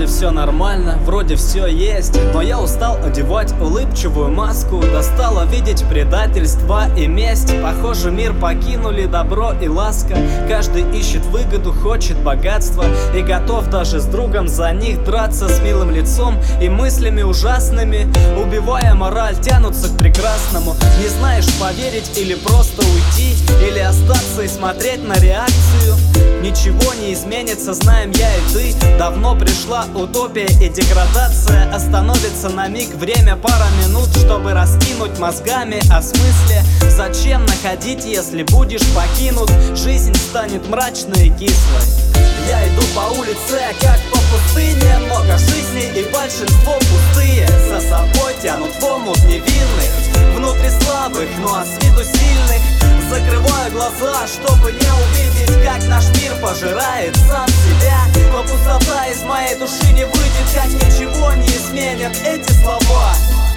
все нормально, вроде все есть, но я устал одевать улыбчивую маску. Достало видеть предательство и месть. Похоже, мир покинули добро и ласка. Каждый ищет выгоду, хочет богатства и готов даже с другом за них драться. С милым лицом и мыслями ужасными, убивая мораль, тянутся к прекрасному. Не знаешь, поверить или просто уйти, или остаться и смотреть на реакцию. Ничего не изменится, знаем я и ты. Давно пришла утопия и деградация. Остановится на миг время, пара минут, чтобы раскинуть мозгами о смысле. Зачем находить, если будешь покинут? Жизнь станет мрачной и кислой. Я иду по улице, как по пустыне. Много жизней и большинство пустые. За собой тянут в омут невинных, внутри слабых, ну а с виду сильных. Закрываю глаза, чтобы не увидеть, как наш мир пожирает сам себя. Но пустота из моей души не выйдет, как ничего не изменят эти слова.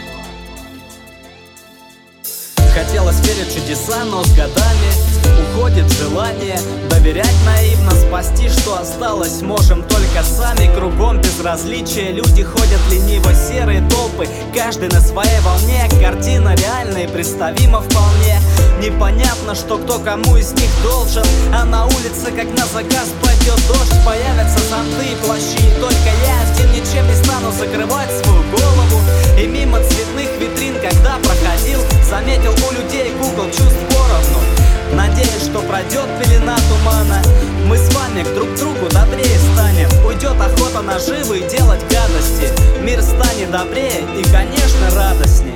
Хотелось верить в чудеса, но с годами уходит желание доверять наивно. Спасти, что осталось, можем только сами. Кругом безразличие, люди ходят лениво, серые толпы, каждый на своей волне. Картина реальная и представима вполне. Непонятно, что кто кому из них должен, а на улице, как на заказ, пойдет дождь. Появятся зонты и плащи, и только я один ничем не стану закрывать свою голову. И мимо цветных витрин, когда проходил, заметил у людей кукол чувств поровну. Надеюсь, что пройдет пелена тумана, мы с вами друг к другу добрее станем. Уйдет охота наживы и делать гадости, мир станет добрее и, конечно, радостнее.